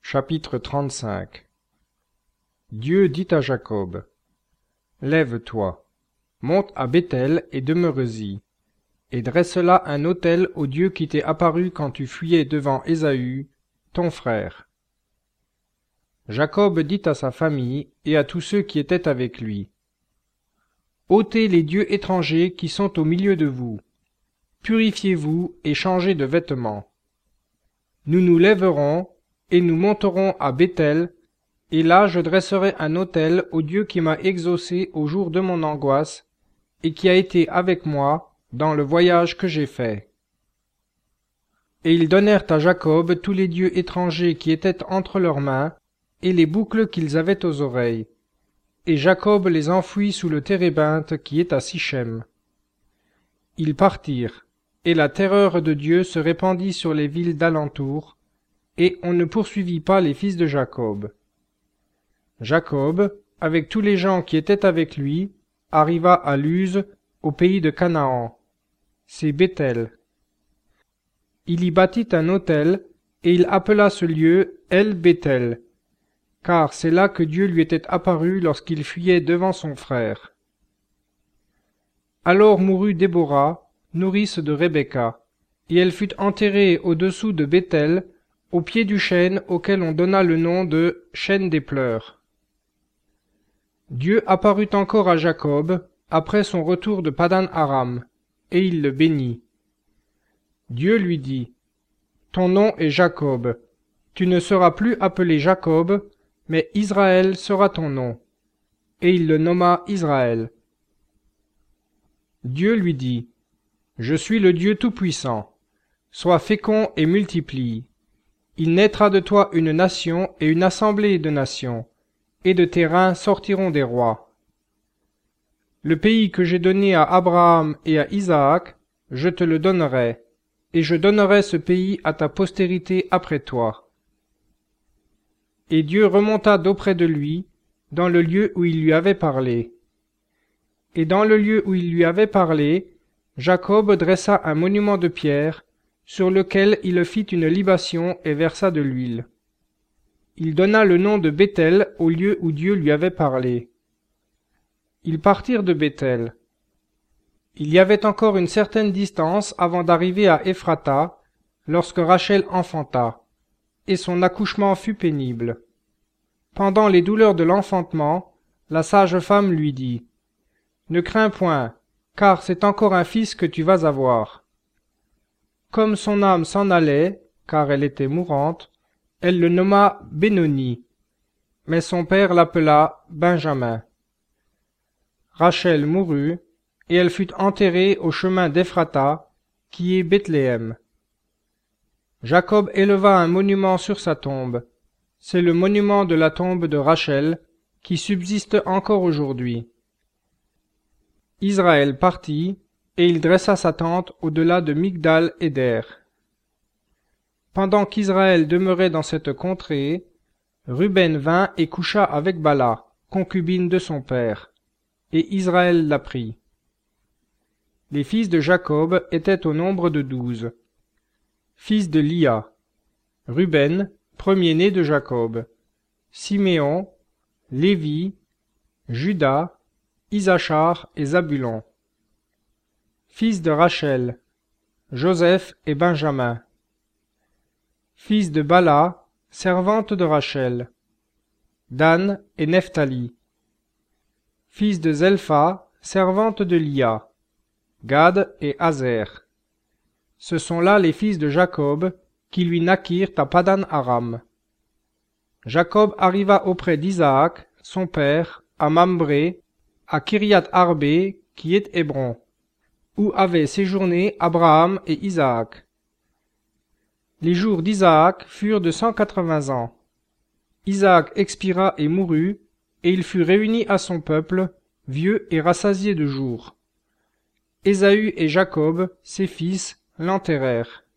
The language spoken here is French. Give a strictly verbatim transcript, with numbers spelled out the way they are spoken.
Chapitre trente-cinq. Dieu dit à Jacob: Lève-toi, monte à Béthel et demeure-y, et dresse là un autel au Dieu qui t'est apparu quand tu fuyais devant Ésaü, ton frère. Jacob dit à sa famille et à tous ceux qui étaient avec lui: ôtez les dieux étrangers qui sont au milieu de vous, purifiez-vous et changez de vêtements. Nous nous lèverons et nous monterons à Béthel, et là je dresserai un autel au Dieu qui m'a exaucé au jour de mon angoisse, et qui a été avec moi dans le voyage que j'ai fait. Et ils donnèrent à Jacob tous les dieux étrangers qui étaient entre leurs mains, et les boucles qu'ils avaient aux oreilles. Et Jacob les enfouit sous le térébinthe qui est à Sichem. Ils partirent, et la terreur de Dieu se répandit sur les villes d'alentour, et on ne poursuivit pas les fils de Jacob. Jacob, avec tous les gens qui étaient avec lui, arriva à Luz, au pays de Canaan. C'est Béthel. Il y bâtit un autel, et il appela ce lieu El-Béthel, car c'est là que Dieu lui était apparu lorsqu'il fuyait devant son frère. Alors mourut Déborah, nourrice de Rebecca, et elle fut enterrée au-dessous de Béthel, au pied du chêne auquel on donna le nom de chêne des pleurs. Dieu apparut encore à Jacob après son retour de Padan-Aram, et il le bénit. Dieu lui dit: Ton nom est Jacob, tu ne seras plus appelé Jacob, mais Israël sera ton nom. Et il le nomma Israël. Dieu lui dit: Je suis le Dieu Tout-Puissant, sois fécond et multiplie. Il naîtra de toi une nation et une assemblée de nations, et de tes reins sortiront des rois. Le pays que j'ai donné à Abraham et à Isaac, je te le donnerai, et je donnerai ce pays à ta postérité après toi. Et Dieu remonta d'auprès de lui, dans le lieu où il lui avait parlé. Et dans le lieu où il lui avait parlé, Jacob dressa un monument de pierre, sur lequel il fit une libation et versa de l'huile. Il donna le nom de Béthel au lieu où Dieu lui avait parlé. Ils partirent de Béthel. Il y avait encore une certaine distance avant d'arriver à Ephrata, lorsque Rachel enfanta, et son accouchement fut pénible. Pendant les douleurs de l'enfantement, la sage-femme lui dit: Ne crains point, car c'est encore un fils que tu vas avoir. Comme son âme s'en allait, car elle était mourante, elle le nomma Bénoni, mais son père l'appela Benjamin. Rachel mourut, et elle fut enterrée au chemin d'Ephrata, qui est Bethléem. Jacob éleva un monument sur sa tombe. C'est le monument de la tombe de Rachel, qui subsiste encore aujourd'hui. Israël partit, et il dressa sa tente au-delà de Migdal-Éder. Pendant qu'Israël demeurait dans cette contrée, Ruben vint et coucha avec Bala, concubine de son père, et Israël la prit. Les fils de Jacob étaient au nombre de douze. Fils de Lia: Ruben, premier-né de Jacob, Siméon, Lévi, Juda, Isachar et Zabulon. Fils de Rachel: Joseph et Benjamin. Fils de Bala, servante de Rachel: Dan et Nephtali. Fils de Zelpha, servante de Lia: Gad et Azer. Ce sont là les fils de Jacob, qui lui naquirent à Padan-Aram. Jacob arriva auprès d'Isaac, son père, à Mambré, à Kiriath-Arbé, qui est Hébron, où avaient séjourné Abraham et Isaac. Les jours d'Isaac furent de cent quatre-vingts ans. Isaac expira et mourut, et il fut réuni à son peuple, vieux et rassasié de jours. Ésaü et Jacob, ses fils, l'enterrèrent.